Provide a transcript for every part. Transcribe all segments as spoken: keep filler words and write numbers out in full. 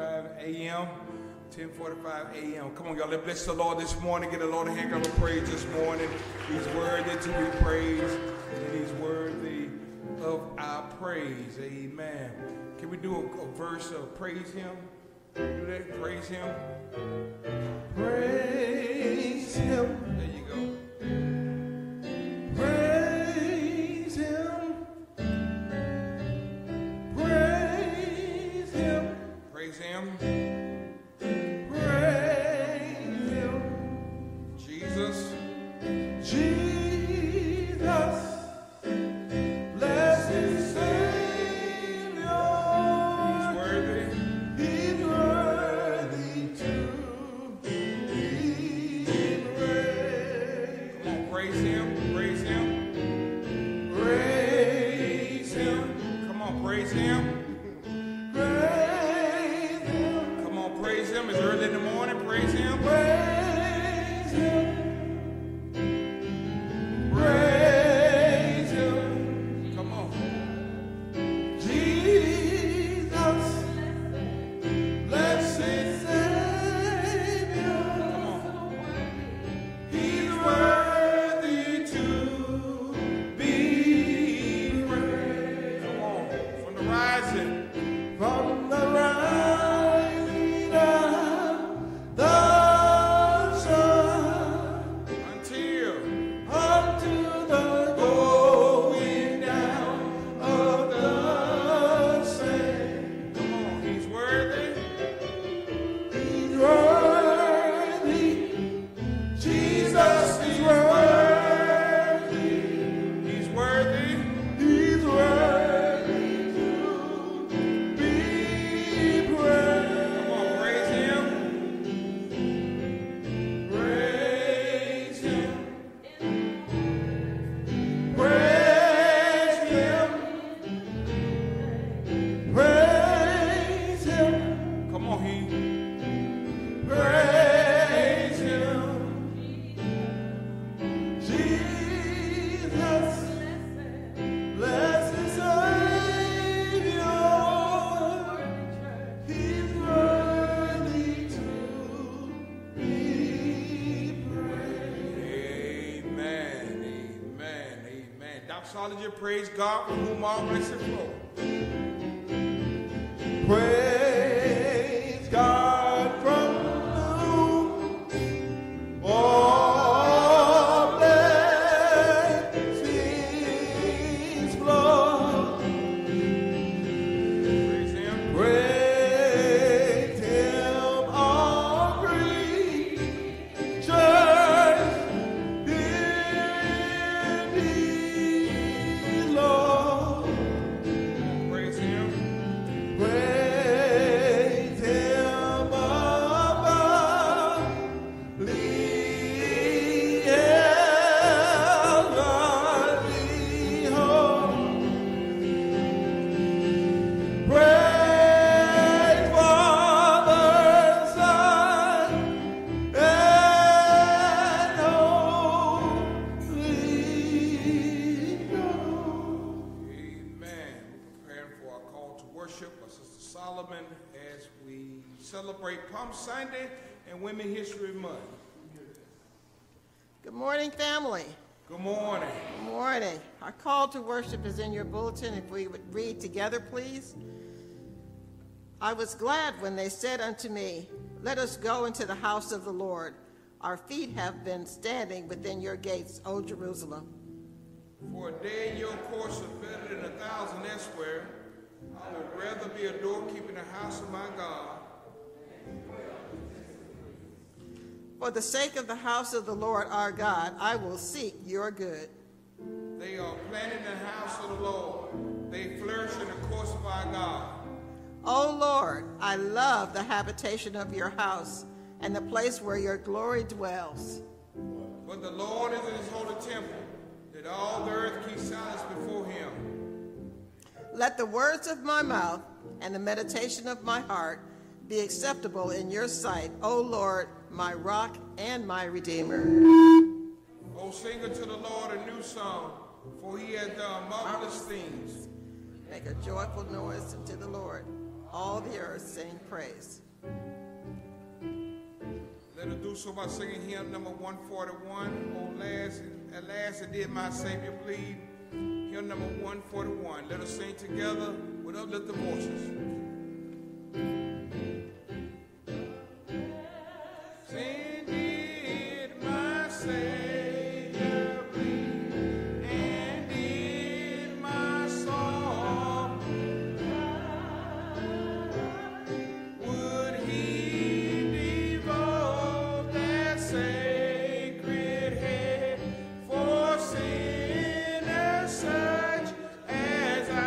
forty-five a m ten forty-five a m Come on, y'all. Let's bless the Lord this morning. Get the Lord a hand of praise this morning. He's worthy to be praised, and He's worthy of our praise. Amen. Can we do a, a verse of praise Him? Can we do that? Praise Him. Praise Him. There you go. Praise Him. Praise Him. Praise Him. Praise Him. Jesus. Jesus. Blessed Savior. He's worthy. He's worthy to be praised. Come on, praise Him. Praise Him. Praise Him. Come on, praise Him. Praise Him. Come on, praise Him. It's early in the morning. Praise Him. Praise Him. Praise Him. Come on. Jesus, blessed Savior. Come on. He's worthy to be praised. Come on. From the rising. From the rising of the sun until unto the going down of the same. Come on, He's worthy. He's worthy. Jesus is worthy. He's worthy. He's worthy to be praised. Come on, praise Him. Praise Him. Praise Him. Praise Him. Come on, He. Praise Him. Jesus, blessed Savior. He's worthy to be praised. Amen, amen, amen. Doxology, praise God from whom all blessings flow. Praise God from whom all blessings flow. Praise Him. Praise Him, all creatures in below. Praise Him. Praise Him above the heavenly host. Praise Father, Son, and Holy Ghost. Amen. Preparing for our call to worship by Sister Solomon as we celebrate Palm Sunday and Women History Month. Good morning, family. Good morning. Good morning. Our call to worship is in your bulletin. If we would read together, please. I was glad when they said unto me, let us go into the house of the Lord. Our feet have been standing within your gates, O Jerusalem. For a day in your course is better than a thousand elsewhere. I would rather be a doorkeeper in the house of my God. For the sake of the house of the Lord our God, I will seek your good. They are planted in the house of the Lord. They flourish in the course of our God. O Lord, I love the habitation of your house and the place where your glory dwells. But the Lord is in His holy temple. Let all the earth keep silence before Him. Let the words of my mouth and the meditation of my heart be acceptable in your sight, O Lord, my rock and my redeemer. O sing unto the Lord a new song, for He has done marvelous things. Make a joyful noise unto the Lord. all the earth sing praise. Let us do so by singing hymn number one forty-one. Oh, last, at last it did my Savior bleed. Hymn number one forty-one. Let us sing together with uplifted voices. Sing, did my Savior bleed, and did my soul, would he devote that sacred head for sinners such as I?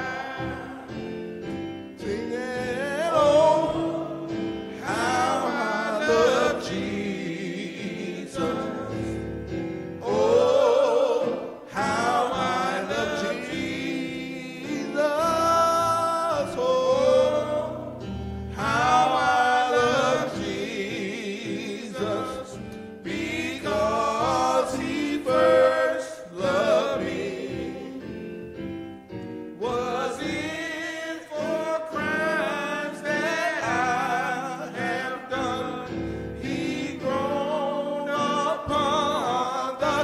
Sing it, oh, how I love Jesus. Oh, how I love Jesus. Oh, how I love Jesus, because he first loved me. Was it for crimes that I have done? He groaned upon the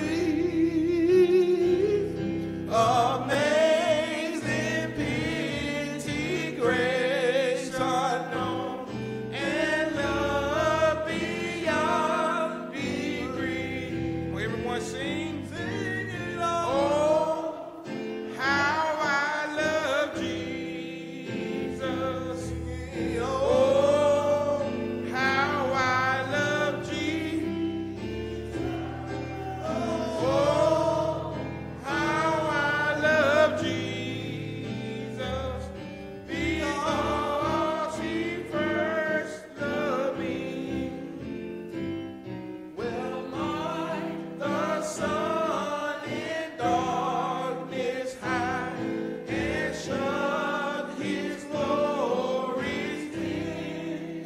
tree. Amazing pity, grace unknown, and love beyond degree. Will everyone sing? Sing it all. Oh, how I love Jesus. Oh, how I love Jesus. Oh, how I love Jesus, because he first loved me. Well, might the sun in darkness hide and shut his glories in,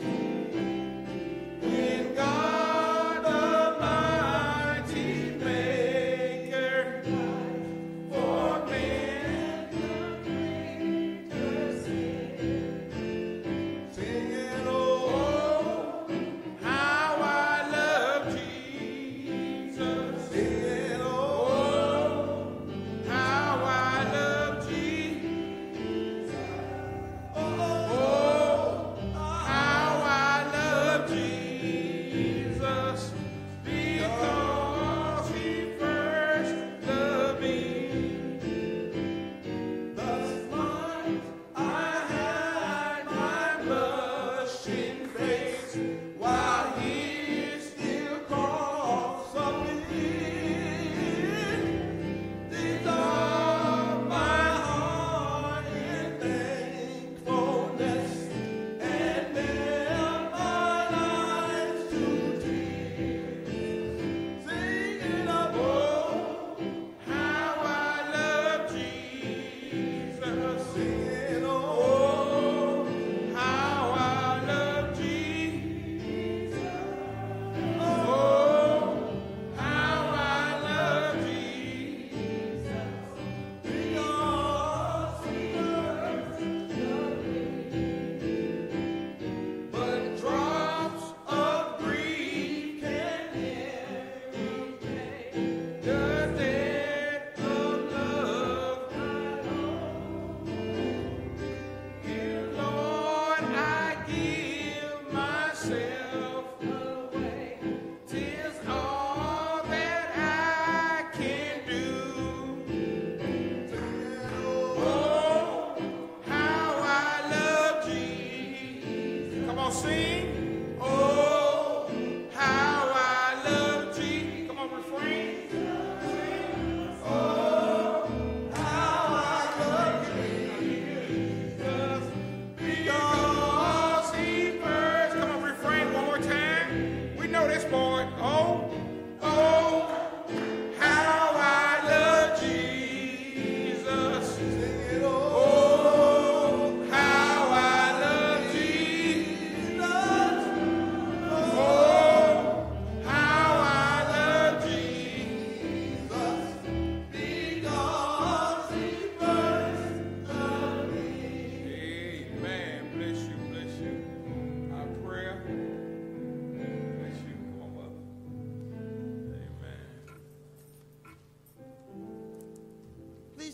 when God Almighty Maker for man the greater sin. Sing it, oh, how I love Jesus. Sing it, oh, how I love Jesus. Oh, how I love Jesus, because he first loved me. Thus might I hide my blushing face while he still calls up in. Dissolve my heart in thankfulness and melt my life to tears. Sing it up, oh, how I love Jesus. Sing it, oh, how I love Jesus. Oh, how I love Jesus, because he first loved me. But drops of grief can never pay the debt of love I owe. Here, Lord, I give myself away. 'Tis all that I can do. Oh, how I love Jesus. Come on, sing. Oh, how I love Jesus. Come on, refrain. Sing. Oh, how I love Jesus, because he first. Come on, refrain one more time. We know this part. Oh, oh, how I love Jesus. Sing it, oh, how I love Jesus.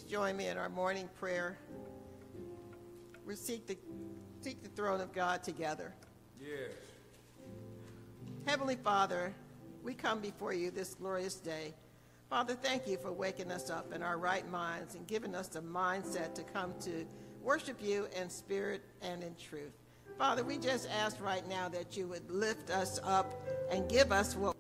join me in our morning prayer. We seek the, seek the throne of God together. Yes. Heavenly Father, we come before you this glorious day. Father, thank you for waking us up in our right minds and giving us the mindset to come to worship you in spirit and in truth. Father, we just ask right now that you would lift us up and give us what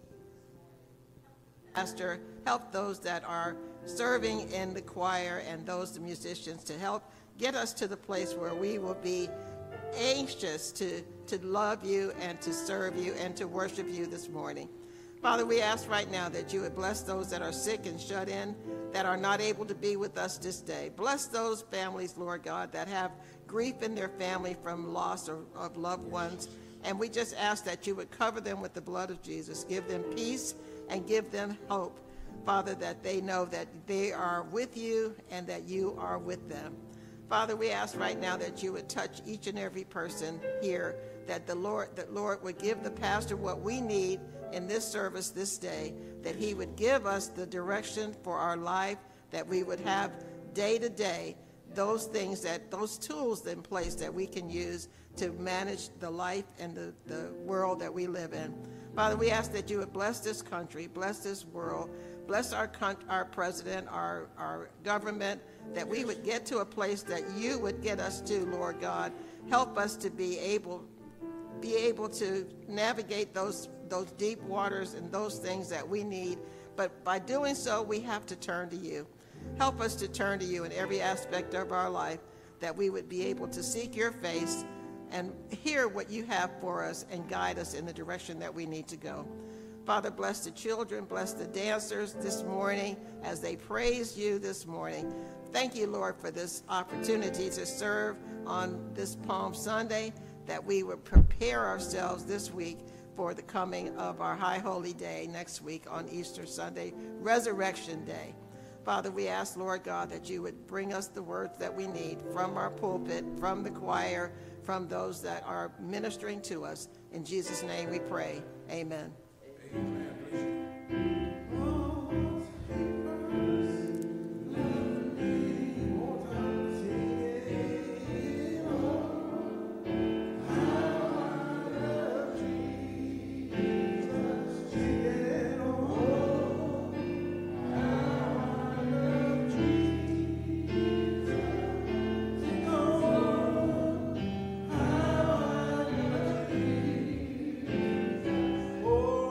Pastor, help those that are serving in the choir and those the musicians to help get us to the place where we will be anxious to, to love you and to serve you and to worship you this morning. Father, we ask right now that you would bless those that are sick and shut in, that are not able to be with us this day. Bless those families, Lord God, that have grief in their family from loss of, of loved ones. And we just ask that you would cover them with the blood of Jesus. Give them peace and give them hope, Father, that they know that they are with you and that you are with them. Father, we ask right now that you would touch each and every person here, that the Lord, that Lord would give the pastor what we need in this service this day, that he would give us the direction for our life, that we would have day to day those things, that those tools in place that we can use to manage the life and the, the world that we live in. Father, we ask that you would bless this country, bless this world, bless our our president, our, our government, that we would get to a place that you would get us to, Lord God. Help us to be able be able to navigate those those deep waters and those things that we need. But by doing so, we have to turn to you. Help us to turn to you in every aspect of our life, that we would be able to seek your face and hear what you have for us and guide us in the direction that we need to go. Father, bless the children, bless the dancers this morning as they praise you this morning. Thank you, Lord, for this opportunity to serve on this Palm Sunday, that we would prepare ourselves this week for the coming of our High Holy Day next week on Easter Sunday, Resurrection Day. Father, we ask, Lord God, that you would bring us the words that we need from our pulpit, from the choir, from those that are ministering to us. In Jesus' name we pray. Amen. Amen. Oh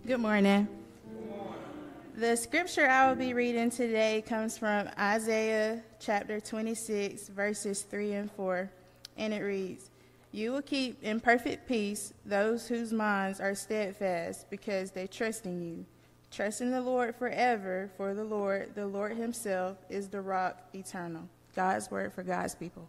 Good morning. The scripture I will be reading today comes from Isaiah chapter twenty-six, verses three and four, and it reads, "You will keep in perfect peace those whose minds are steadfast, because they trust in you. Trust in the Lord forever, for the Lord, the Lord himself, is the rock eternal." God's word for God's people.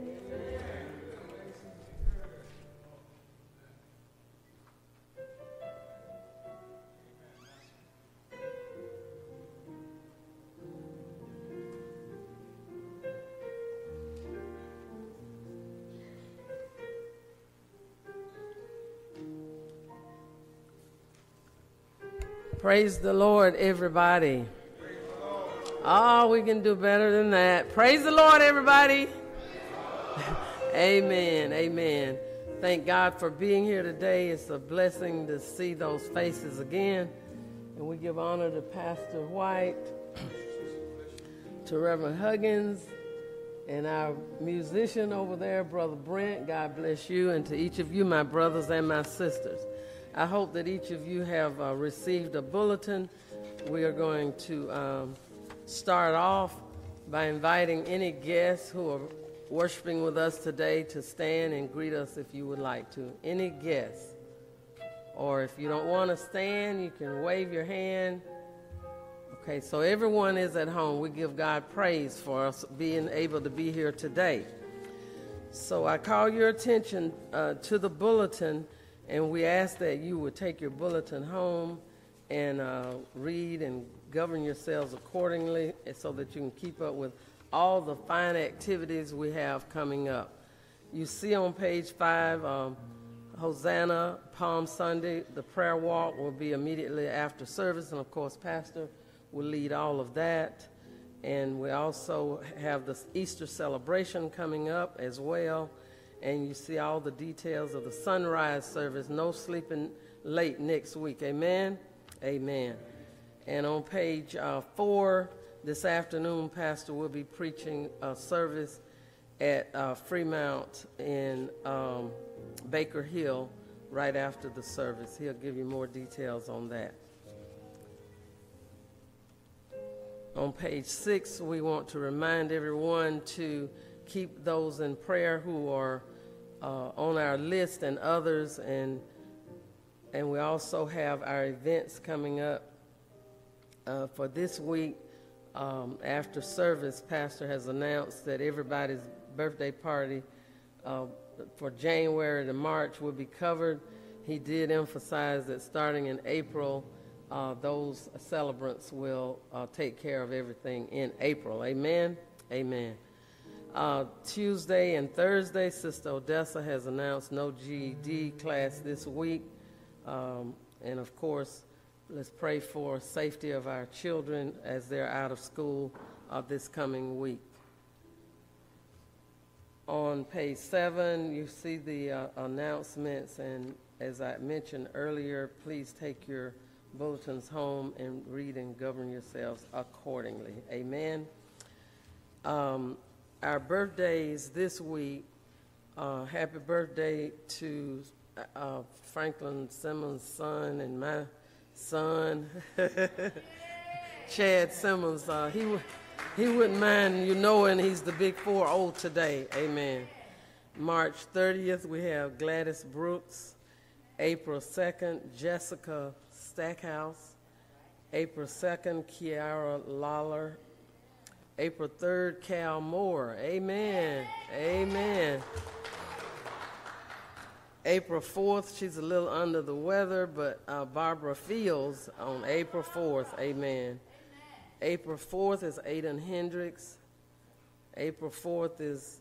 Praise the Lord, everybody. Praise the Lord. Oh, we can do better than that. Praise the Lord, everybody. Amen, amen. Thank God for being here today. It's a blessing to see those faces again. And we give honor to Pastor White, to Reverend Huggins, and our musician over there, Brother Brent. God bless you. And to each of you, my brothers and my sisters. I hope that each of you have uh, received a bulletin. We are going to um, start off by inviting any guests who are worshiping with us today to stand and greet us if you would like to. Any guests. Or if you don't want to stand, you can wave your hand. Okay, so everyone is at home. We give God praise for us being able to be here today. So I call your attention uh, to the bulletin. And we ask that you would take your bulletin home and uh, read and govern yourselves accordingly so that you can keep up with all the fine activities we have coming up. You see on page five, um, Hosanna, Palm Sunday. The prayer walk will be immediately after service. And, of course, Pastor will lead all of that. And we also have the Easter celebration coming up as well. And you see all the details of the sunrise service. No sleeping late next week. Amen? Amen. And on page uh, four, this afternoon, Pastor will be preaching a service at uh, Fremont in um, Baker Hill right after the service. He'll give you more details on that. On page six, we want to remind everyone to keep those in prayer who are Uh, on our list and others, and and we also have our events coming up uh, for this week. Um, after service, Pastor has announced that everybody's birthday party uh, for January to March will be covered. He did emphasize that starting in April, uh, those celebrants will uh, take care of everything in April. Amen? Amen. Uh, Tuesday and Thursday, Sister Odessa has announced no G E D class this week. Um, and, of course, let's pray for safety of our children as they're out of school uh, this coming week. On page seven, you see the uh, announcements. And as I mentioned earlier, please take your bulletins home and read and govern yourselves accordingly. Amen. Um, Our birthdays this week, uh, happy birthday to uh, Franklin Simmons' son and my son, Chad Simmons. Uh, he, w- he wouldn't mind you knowing he's the big four old today. Amen. March thirtieth, we have Gladys Brooks. April second, Jessica Stackhouse. April second, Kiara Lawler. April third, Cal Moore. Amen. Amen. April fourth, she's a little under the weather, but uh, Barbara Fields on April fourth. Amen. April fourth is Aiden Hendricks. April fourth is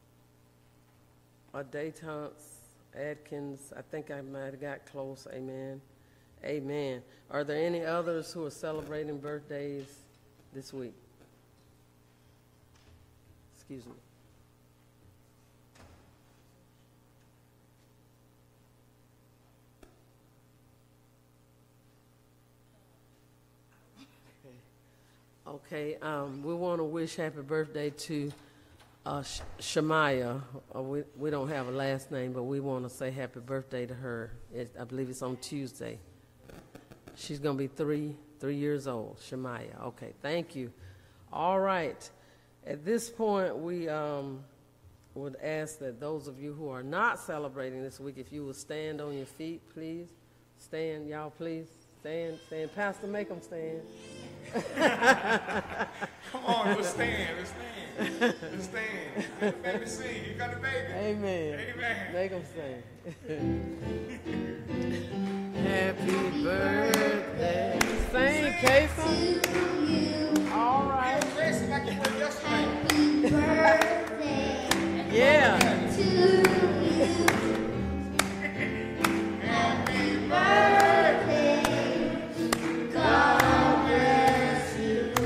Adetance Adkins. I think I might have got close. Amen. Amen. Are there any others who are celebrating birthdays this week? Excuse me. Okay, um, we want to wish happy birthday to uh, Sh- Shemaya. Uh, we, we don't have a last name, but we want to say happy birthday to her. It, I believe it's on Tuesday. She's going to be three, three years old, Shemaya. Okay, thank you. All right. At this point, we um, would ask that those of you who are not celebrating this week, if you will stand on your feet, please. Stand, y'all, please. Stand, stand. Pastor, make them stand. Come on, let's stand, let's stand, let's stand. You got the baby sing, you got the baby. Amen. Amen. Make them sing. Happy birthday. Sing, Kason. All right. You're dressing like you were yesterday. Yeah. Happy birthday. God bless you.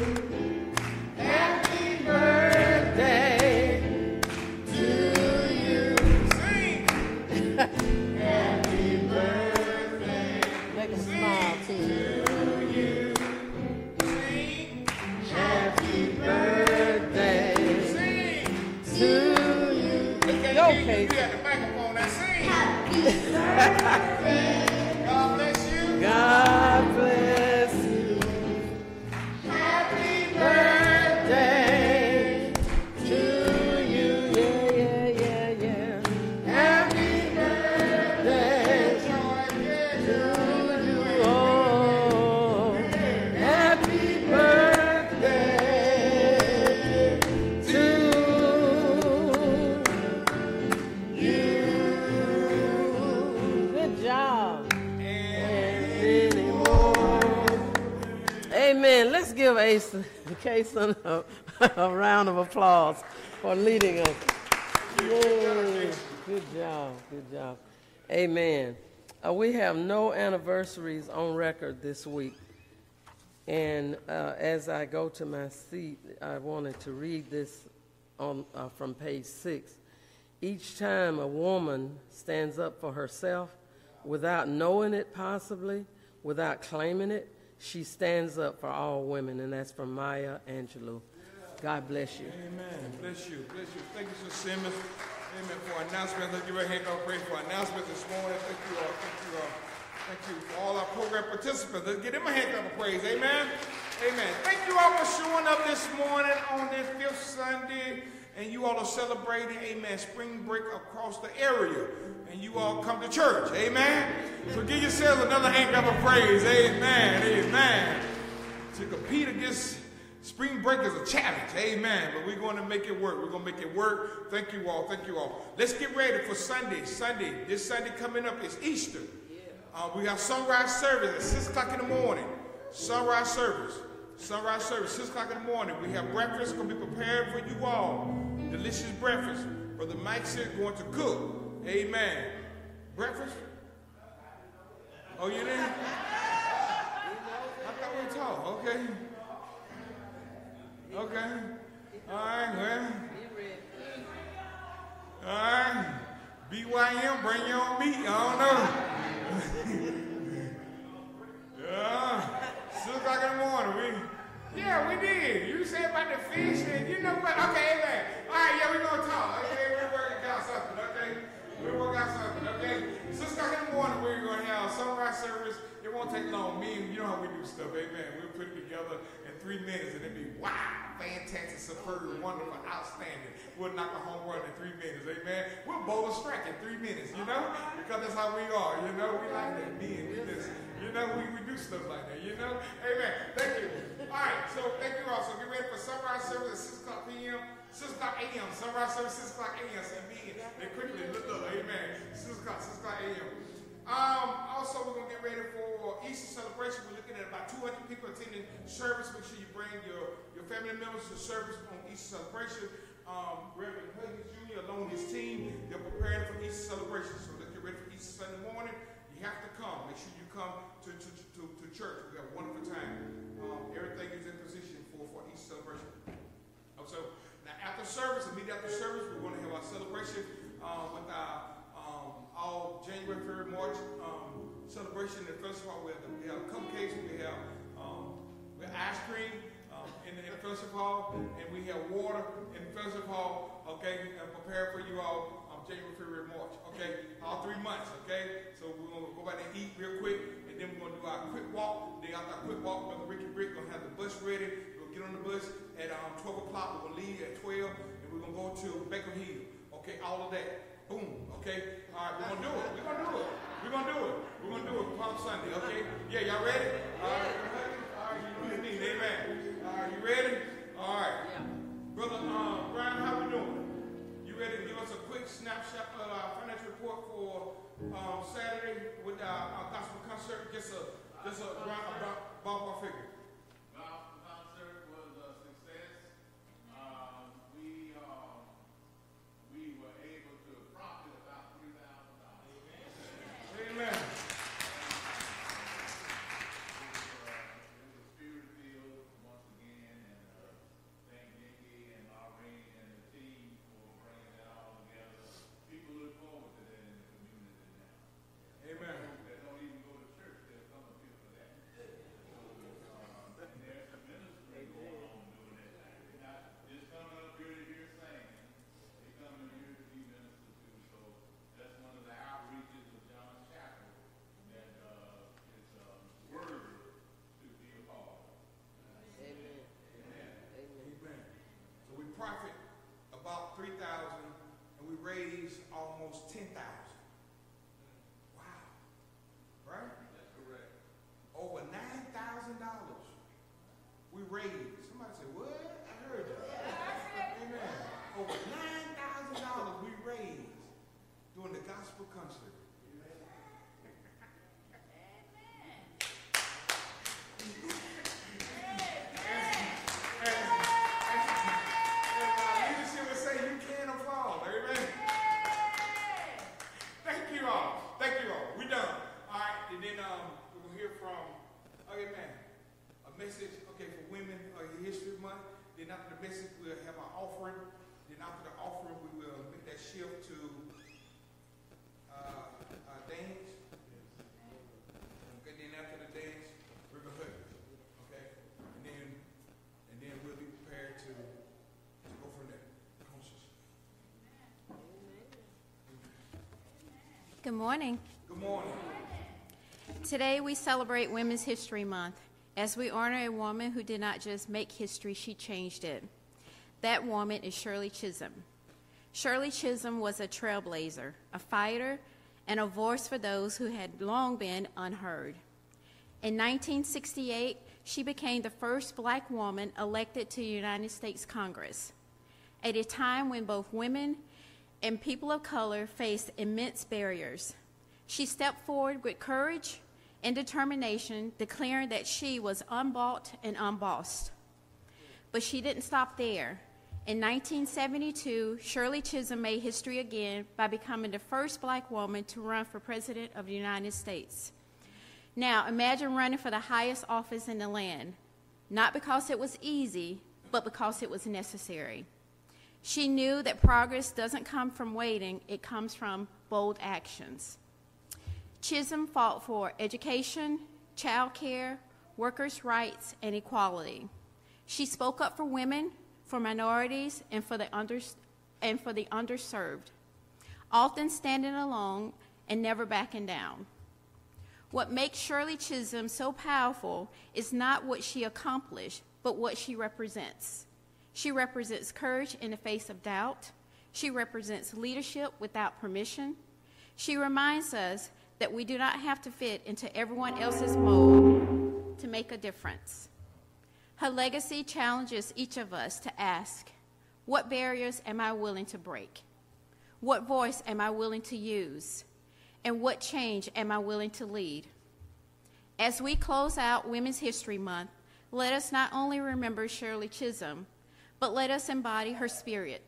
Happy birthday to you. Sing. Happy birthday. Make them smile, too. To you. Sing. Happy birthday Sing. to you. Go, Kason. You had the microphone. Now sing. God bless you. God bless you. Happy Birthday to you. Yeah, yeah, yeah, yeah. Happy birthday to you. Oh, happy birthday to you. Good job. Anymore. Amen. Let's give Asa Kason a, a round of applause for leading us. Yay. Good job. Good job. Amen. Uh, we have no anniversaries on record this week. And uh, as I go to my seat, I wanted to read this on uh, from page six. Each time a woman stands up for herself, without knowing it possibly, without claiming it, she stands up for all women, and that's from Maya Angelou. God bless you. Amen. Bless you. Bless you. Thank you, Sister Simmons. Amen. For announcements, let's give a hand of praise for announcements this morning. Thank you all. Thank you all. Thank you for all our program participants. Let's give them a hand of praise. Amen. Amen. Thank you all for showing up this morning on this fifth Sunday. And you all are celebrating, amen, spring break across the area. And you all come to church, amen? So give yourselves another hand clap of praise, amen, amen. To compete against spring break is a challenge, amen. But we're going to make it work. We're going to make it work. Thank you all, thank you all. Let's get ready for Sunday. Sunday, this Sunday coming up is Easter. Uh, we got sunrise service at six o'clock in the morning. Sunrise service. Sunrise service, six o'clock in the morning. We have breakfast going to be prepared for you all. Delicious breakfast. Brother Mike said going to cook. Amen. Breakfast? Oh, you didn't? I thought we were tall. Okay. Okay. All right, well. All right. B Y M, bring your own meat. I don't know. Yeah. Six o'clock in the morning. We, yeah, we did. You said about the fish, and you know what? Okay, amen. All right, yeah, we're going to talk. Okay, we're working out something, okay? We're working out something, okay? Six o'clock in the morning, we're going to have sunrise service. It won't take long. Me and you know how we do stuff, amen. We'll put it together in three minutes, and it'll be wow, fantastic, superb, wonderful, outstanding. We'll knock a home run in three minutes, amen. We'll bowl a strike in three minutes, you know? Because that's how we are, you know? We like that. Me and we just, you know, we, we do stuff like that, you know? Amen. Thank you. All right, so thank you all. So get ready for sunrise service at six o'clock p m six o'clock a m Sunrise service, six o'clock a m So be they quickly look up, amen. six o'clock, six o'clock a m Um, also, we're going to get ready for Easter celebration. We're looking at about two hundred people attending service. Make sure you bring your, your family members to service on Easter celebration. Um, Reverend Huggins Junior along with his team, they're preparing for Easter celebration. So let's get ready for Easter Sunday morning. You have to come. Make sure you come to, to, to, to church. We have a wonderful time. Um, everything is in position for, for Easter celebration. So now after service, immediately after service, we're going to have our celebration uh, with our um, all January, February, March um, celebration. And first of all, we have, the, we have cupcakes, we have um, we have ice cream um, in, the, in the fellowship hall, and we have water in the fellowship hall. Okay, and prepare for you all. Um, January, February, March. Okay, all three months. Okay, so we're gonna go back and eat real quick, and then we're gonna do our quick walk. Then after our quick walk, Brother Ricky Brick gonna have the bus ready. We'll get on the bus at um, twelve o'clock. We're gonna leave at twelve, and we're gonna go to Baker Hill. Okay, all of that. Boom. Okay. All right, we're gonna do it. We're gonna do it. We're gonna do it. We're gonna do it Palm Sunday. Okay. Yeah, y'all ready? All right. All right. You know what I mean? Amen. All right. You ready? All right. Yeah. Brother um, Brian, how we doing? You ready to give us a quick snapshot of our financial report for um, Saturday with our, our gospel concert? Just a just a ballpark figure. Gospel concert was a success. Um, we uh, we were able to profit about three thousand dollars. Amen. Amen. Profit about three thousand, and we raised almost ten thousand. Wow, right? That's correct. Over nine thousand dollars we raised. Somebody said, "What?" I heard that. Amen. Over nine thousand dollars we raised during the gospel concert. Message, okay, for Women uh, History Month. Then after the message, we'll have our offering. Then after the offering, we will make that shift to uh, uh, dance. Okay, then after the dance, we're going to okay, and then and then we'll be prepared to, to go from there. Good morning. Good morning. Today we celebrate Women's History Month, as we honor a woman who did not just make history, she changed it. That woman is Shirley Chisholm. Shirley Chisholm was a trailblazer, a fighter, and a voice for those who had long been unheard. In nineteen sixty-eight, she became the first black woman elected to the United States Congress. At a time when both women and people of color faced immense barriers, she stepped forward with courage and determination, declaring that she was unbought and unbossed. But she didn't stop there. In nineteen seventy-two, Shirley Chisholm made history again by becoming the first black woman to run for president of the United States. Now, imagine running for the highest office in the land, not because it was easy, but because it was necessary. She knew that progress doesn't come from waiting, it comes from bold actions. Chisholm fought for education, child care, workers' rights, and equality. She spoke up for women, for minorities, and for the, under, and for the underserved, often standing alone and never backing down. What makes Shirley Chisholm so powerful is not what she accomplished, but what she represents. She represents courage in the face of doubt. She represents leadership without permission. She reminds us that we do not have to fit into everyone else's mold to make a difference. Her legacy challenges each of us to ask, what barriers am I willing to break? What voice am I willing to use? And what change am I willing to lead? As we close out Women's History Month, let us not only remember Shirley Chisholm, but let us embody her spirit.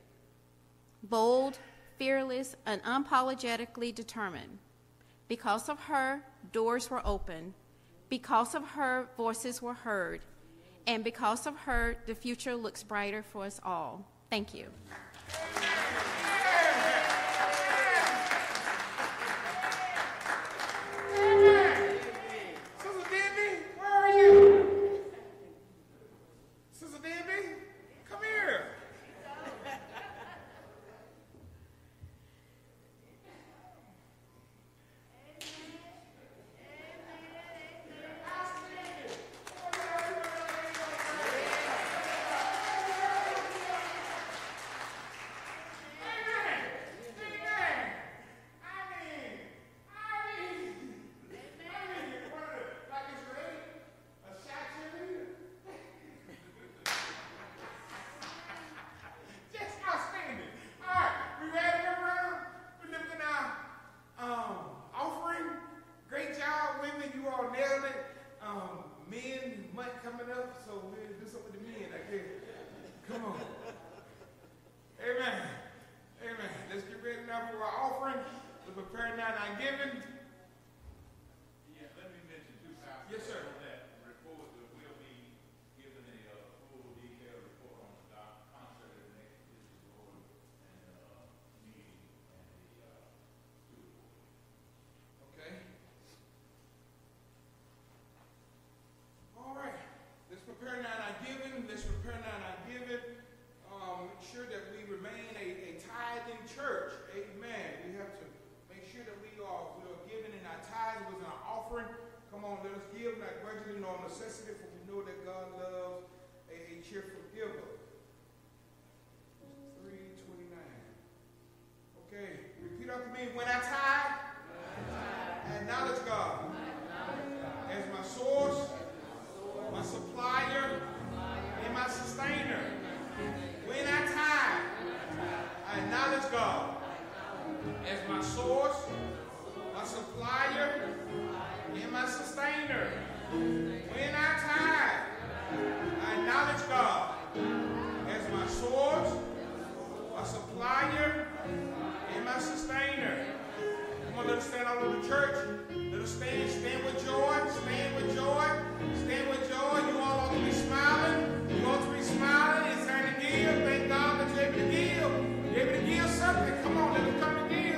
Bold, fearless, and unapologetically determined. Because of her, doors were opened. Because of her, voices were heard. And because of her, the future looks brighter for us all. Thank you. Sister Debbie, where are you? Sister Debbie, come here. giving. Let's prepare now our giving. Um, make sure that we remain a, a tithing church. Amen. We have to make sure that we are, we are giving in our tithes with our offering. Come on, let us give, not grudgingly nor necessity, for we know that God loves a, a cheerful giver. three twenty-nine. Okay, repeat after me. When I tithe, I acknowledge God as my source, my supplier, and my sustainer. When I tithe, I acknowledge God as my source, my supplier, and my sustainer. When I tithe, I acknowledge God as my source, my supplier, and my sustainer. Come on, let us stand all over the church. Let us stand, stand with joy, stand with joy, stand with joy. You all ought to be smiling. You ought to be smiling. It's time to give. Thank God that you're able to give. You're able to give something. Come on, let us come and give.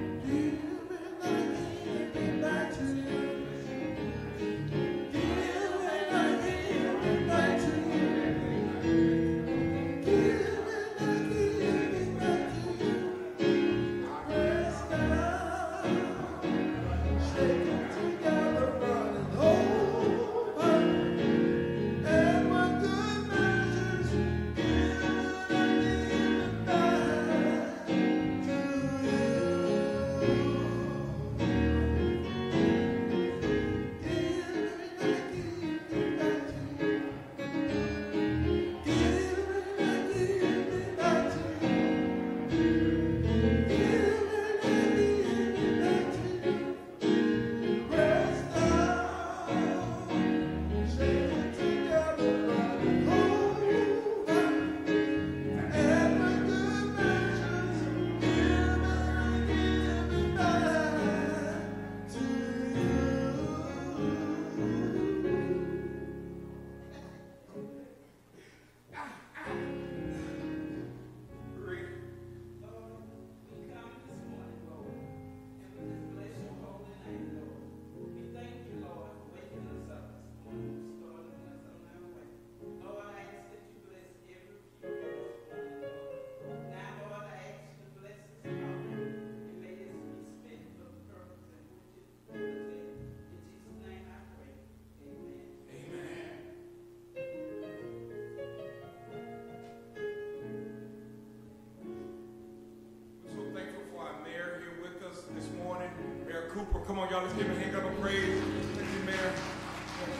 Cooper. Come on, y'all, let's give him a hand up of praise. Thank you, Mayor. Thank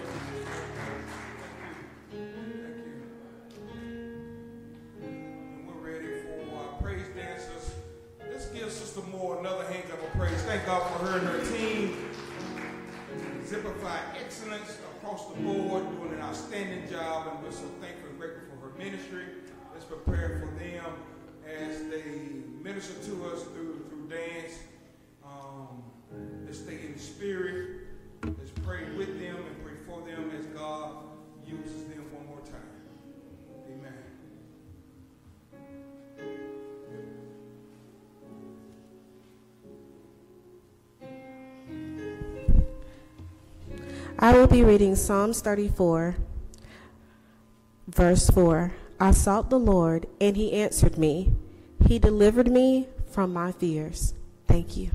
you. Thank you. And we're ready for our praise dancers. Let's give Sister Moore another hand up of praise. Thank God for her and her team. Exemplify excellence across the board, doing an outstanding job, and we're so thankful and grateful for her ministry. Let's prepare for them as they minister to us through, through dance. Um, let's stay in the spirit. Let's pray with them and pray for them as God uses them one more time. Amen. I will be reading Psalms thirty-four, verse four. I sought the Lord, and he answered me. He delivered me from my fears. Thank you.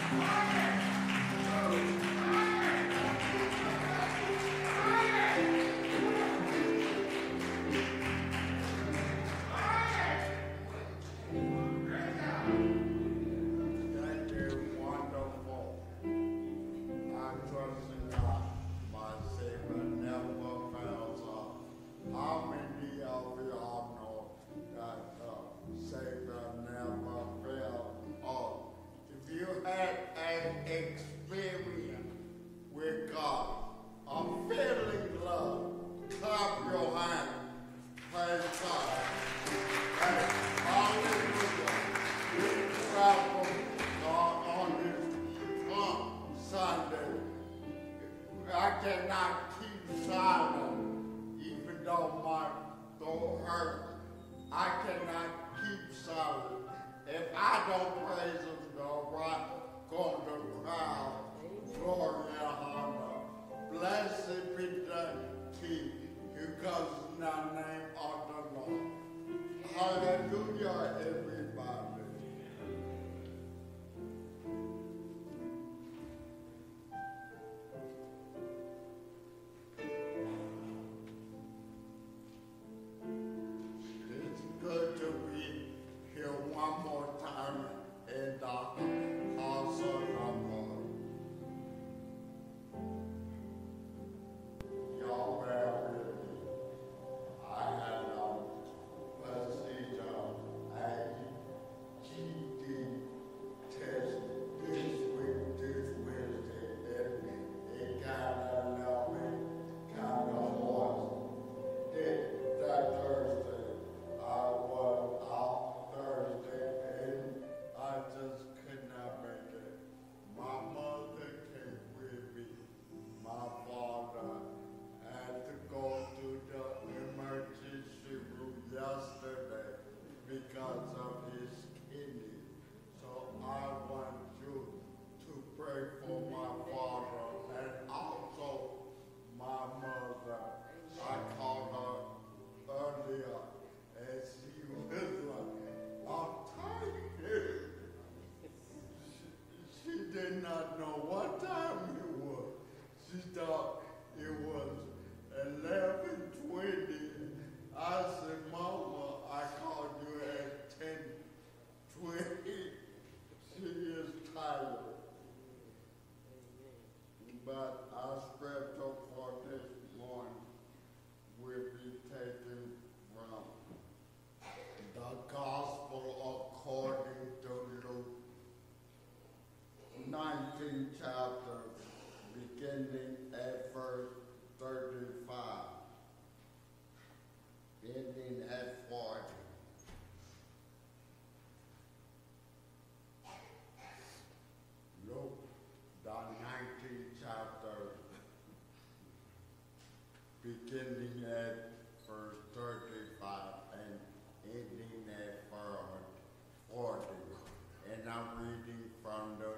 beginning at verse thirty-five and ending at verse forty. And I'm reading from the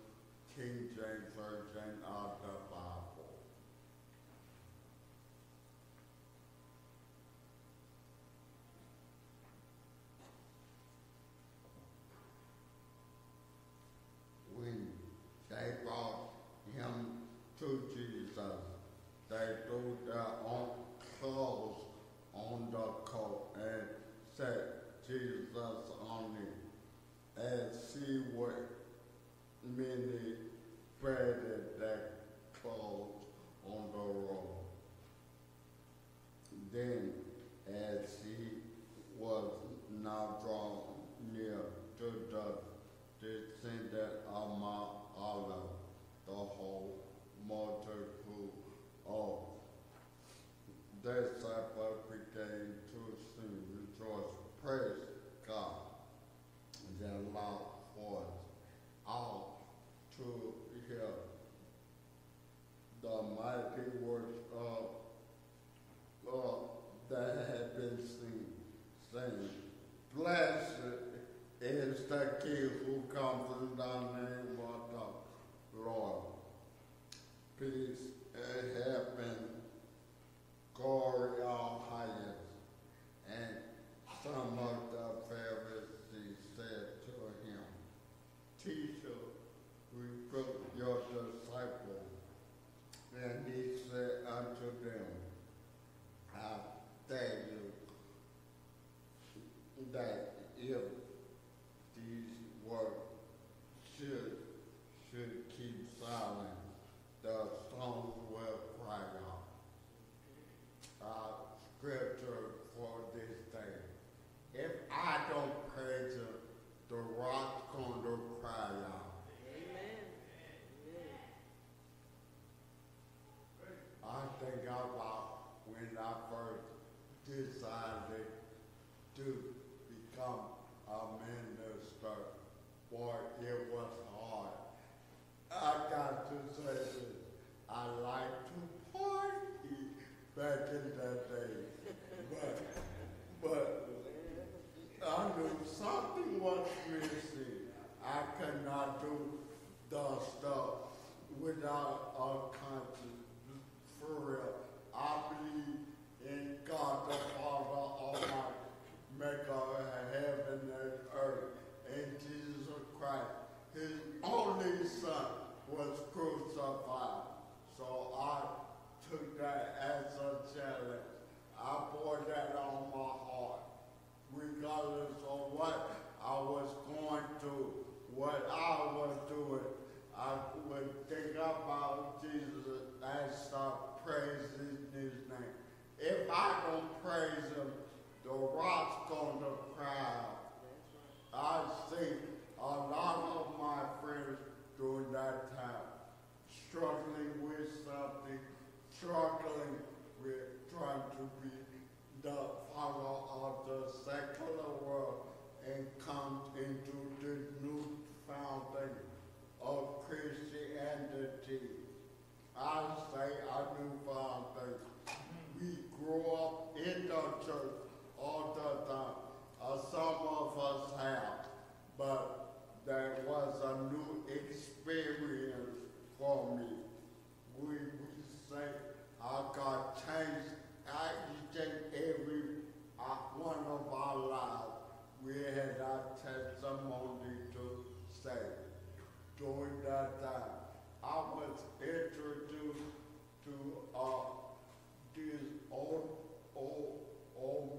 King James Version of the Bible. When they brought him to Jesus, they threw their own clothes on the coat and set Jesus on it. As he went, many spread their clothes on the road. Then, as he was now drawn near to the descendant of Mount Olive, the whole multitude of the disciples began to sing, rejoice, praise God, their loud voice out to hear the mighty works of God that had been seen, saying, blessed is the King who comes in the name of the Lord. Peace in heaven, glory on highest. And some of the Pharisees said to him, Teacher, rebuke your disciples. And he said unto them, I tell you that if these words should, should keep silent, the stones will cry out. Uh, scripture for this day. If I don't praise him, the rock's going to cry out. Amen. I think about when I first decided to become a minister. Boy, it was hard. I got to say this. I like to party back in that day. But, but I knew something was missing. I could not do the stuff without a conscience. For real, I believe in God the Father Almighty, maker of heaven and earth, and Jesus Christ. His only Son was crucified. So I took that as a challenge. I bore that on my heart. Regardless of what I was going through, what I was doing, I would think about Jesus and start praising his name. If I don't praise him, the rock's going to cry out. I see a lot of my friends during that time struggling with something, struggling with trying to be the follower of the secular world and come into this new fountain of Christianity. I say a new fountain. We grew up in the church all the time. Uh, some of us have, but there was a new experience for me. We, we say I got changed each and every uh, one of our lives. We had our testimony to say. During that time, I was introduced to uh, this old, old, old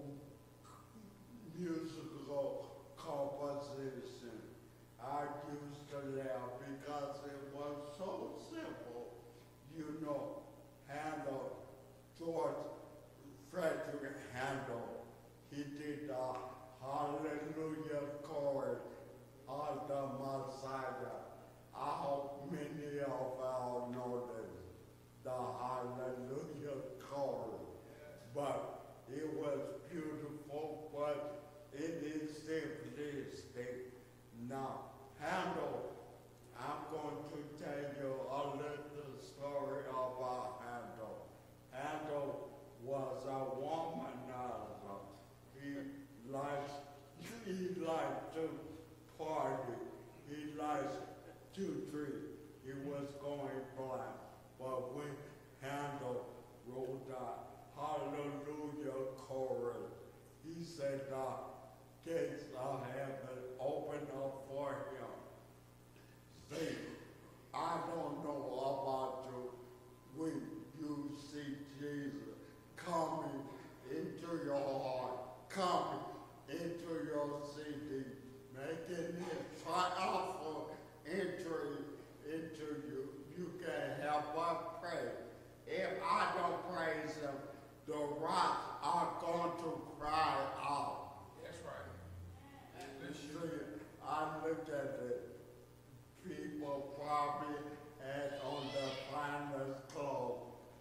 musical composition. I used to laugh because it was so simple. You know, Handel, George Frederick Handel, he did the Hallelujah chorus on the Messiah. I hope many of y'all know this, the Hallelujah chorus. But it was beautiful, but it is simplistic. Now, Handel, I'm going to tell you a little story about Handel. Handel was a womanizer. He likes, he liked to party. He likes to drink. He was going blind. But when Handel wrote that Hallelujah chorus, he said the gates of heaven opened up for him. See, I don't know about you. When you see Jesus coming into your heart, coming into your city, making his triumphal entry into you, you can't help but pray. If I don't praise him, the rocks are going to cry out. That's right. See, I look at it. People probably had on the finest clothes.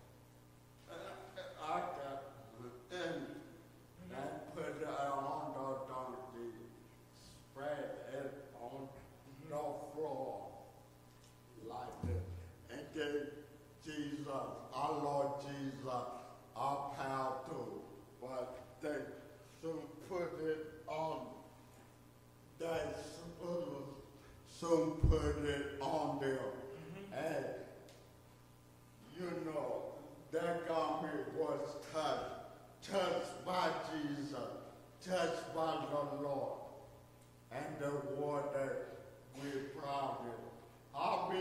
I got and and put it on the donkey, spread it on the floor like this, and gave Jesus, our Lord Jesus, a pound too. But they soon put it on. They soon, soon put it on them, mm-hmm. And you know that garment was touched, touched by Jesus, touched by the Lord, and the water we promised. How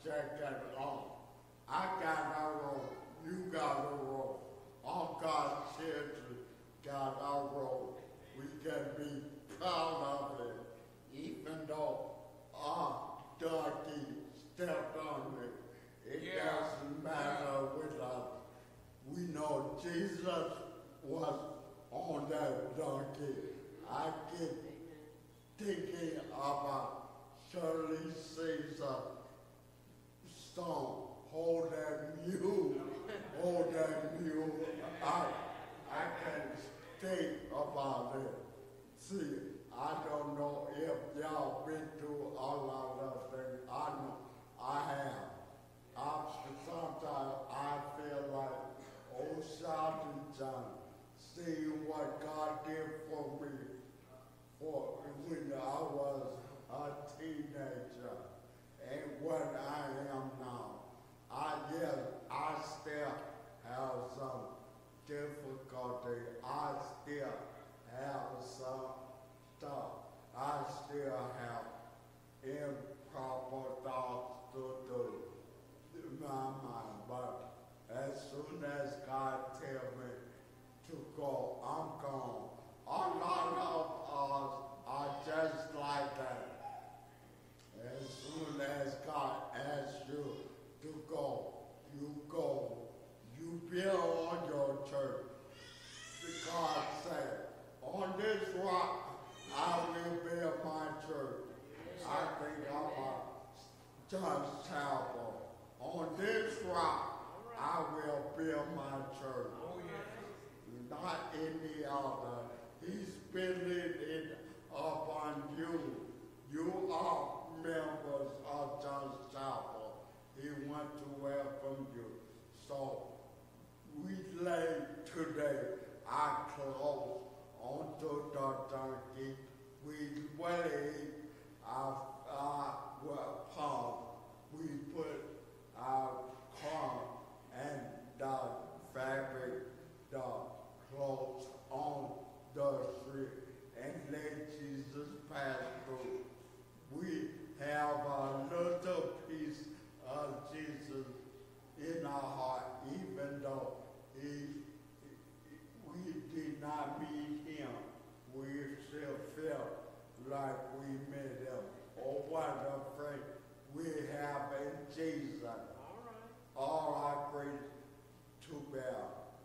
check it off. I got our role. You got a role. All God's children got our role. We can be proud of it, even though our donkey stepped on it. It Yeah. doesn't matter with us. We know Jesus was on that donkey. I get thinking about Shirley Caesar song, hold that mule, hold that mule. I, I can think about it. See, I don't know if y'all been through a lot of things. I know I have. I, sometimes I feel like old Shouting John, seeing what God did for me for when I was a teenager and what I am now. I yes, I still have some difficulty. I still have some stuff. I still have improper thoughts to do in my mind. But as soon as God tells me to go, I'm gone. A lot of us are just like that. As soon as God asks you to go, you go. You build on your church. God said, on this rock I will build my church. I think about John Chapel. On this rock I will build my church. Not any other. He's building it upon you. You are members of John's Chapel. He wants to welcome you. So we lay today our clothes onto the donkey. We lay our, our well, palm. We put our corn and the fabric, the clothes on the tree and let Jesus pass through. We have a little piece of Jesus in our heart, even though he, we did not meet him. We still felt like we met him. Oh, what a friend we have in Jesus. All our grace to bear.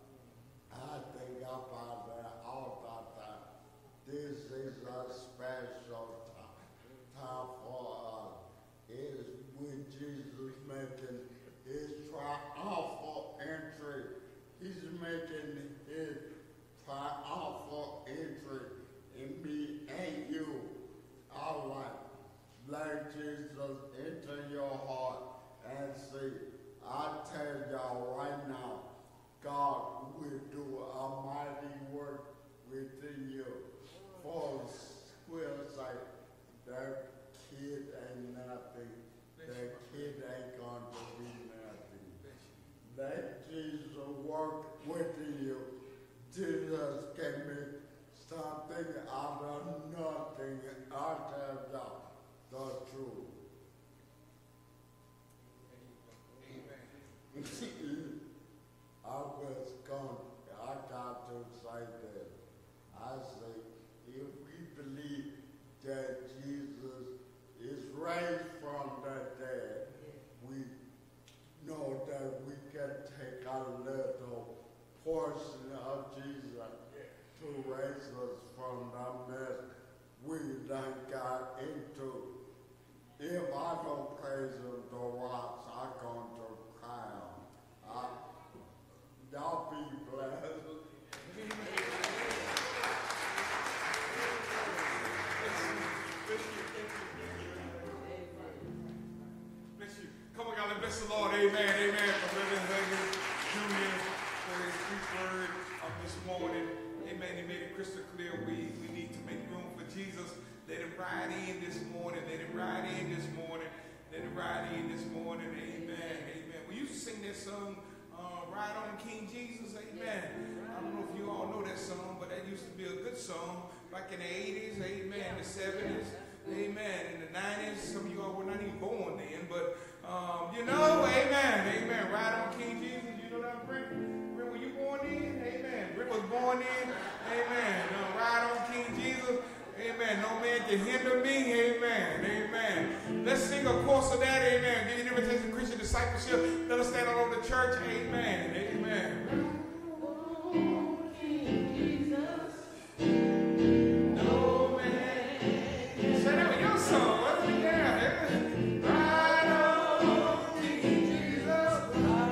I think about that all the time. This is a special time, time for us. It is when Jesus making his triumphal entry. He's making his triumphal entry in me and you. All right. Let Jesus enter your heart and see. I tell y'all right now, God will do a mighty work within you. Folks will say, that kid ain't nothing. That kid ain't going to be nothing. Let Jesus work within you. Jesus can make something out of nothing. I tell y'all the truth. I was gone. I got to say that. I say, if we believe that Jesus is raised from the dead, we know that we can take a little portion of Jesus to raise us from the mess we done got into. If I don't praise him, the rocks are going to cry out. I, y'all be blessed. Bless you. Come on, y'all, and bless the Lord. Amen. Amen. For Reverend Huggins Junior for his sweet word of this morning. Amen. He made it crystal clear. We, we need to make room for Jesus. Let him ride in this morning. Let him ride in this morning. Let him ride in this morning. Amen. Amen. We used to sing that song, uh, Ride On King Jesus. Amen. I don't know if you all know that song, but that used to be a good song back in the eighties. Amen. The seventies. Amen. In the nineties. Some of you all were not even born then, but um, you Amen. No man can hinder me. Amen. Amen. Let's sing a chorus of that. Amen. Give you an invitation to Christian discipleship. Let us stand all over the church. Amen. Amen. No man. Say that with your song. Let's be down. Right on, King Jesus.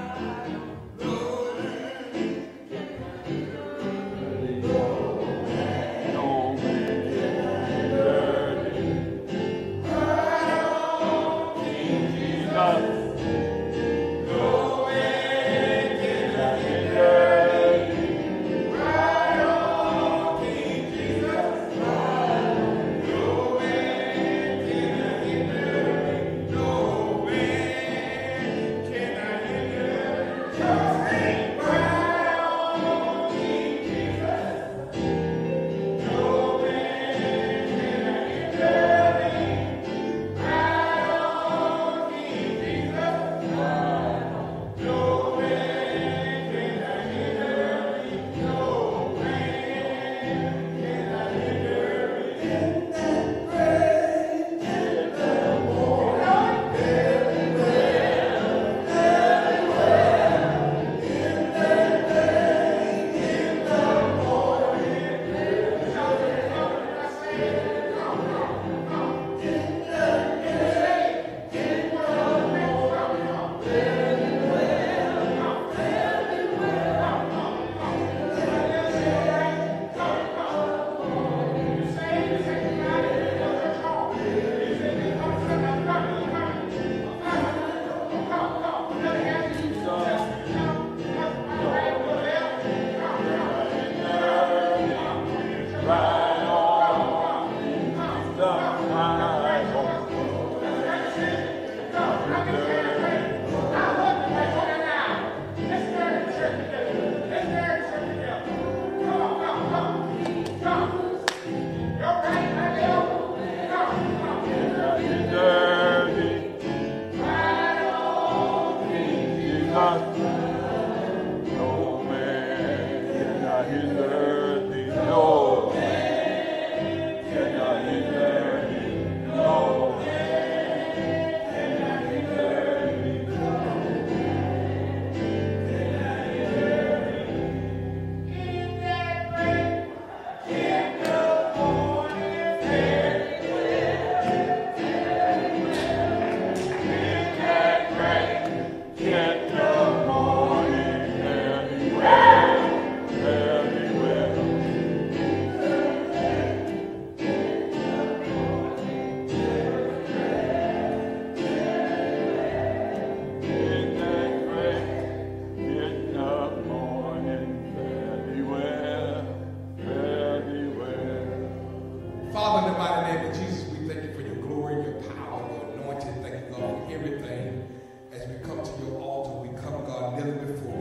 Father, in the mighty name of Jesus, we thank you for your glory, your power, your anointing. Thank you, God, for everything. As we come to your altar, we come, God, kneeling before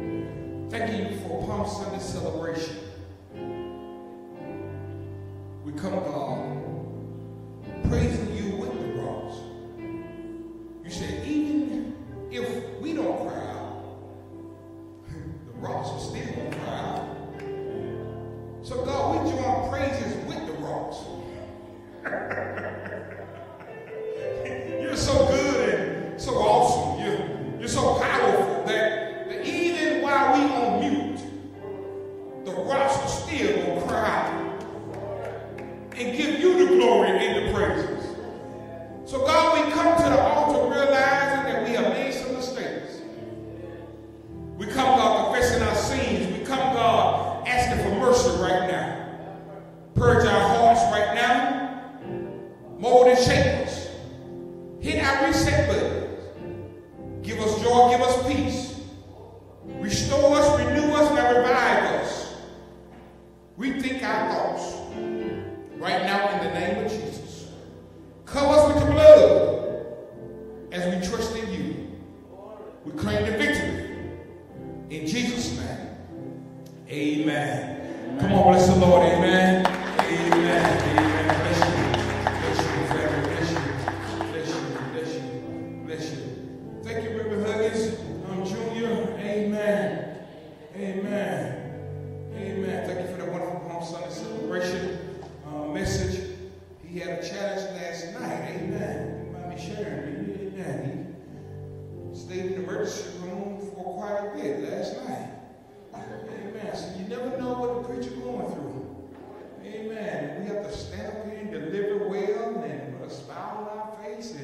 you. Thanking you for Palm Sunday celebration. We come, God, praising you with the rocks. You said, even if we don't cry out, the rocks are still going to cry out. So, God, we join praises with the rocks. You're so good and so awesome. You're, you're so powerful that, that even while we on mute, the rocks are still going to cry out and give you the glory and the praises. So, God, we come to the altar realizing that we have made some mistakes. We come, God, confessing our sins. We come, God, asking for mercy right now. Purge our hearts right now. Mold and shape us. Hit our reset button. Give us joy, give us peace. Restore us, renew us, and revive us. Rethink our thoughts. Right now, in the name of Jesus. Cover us with your blood as we trust in you. We claim the victory. In Jesus' name. Amen. Come on, bless the Lord. Amen. Amen. Amen. Bless you. Bless you, family. Bless you. Bless you. Bless you. Bless you. Thank you, Reverend Huggins. I'm Junior. Amen. Amen. Amen. Thank you for that wonderful Palm Sunday celebration uh, message.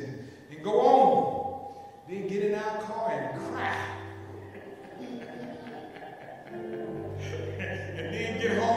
and, and go on. Then get in our car and cry. And then get home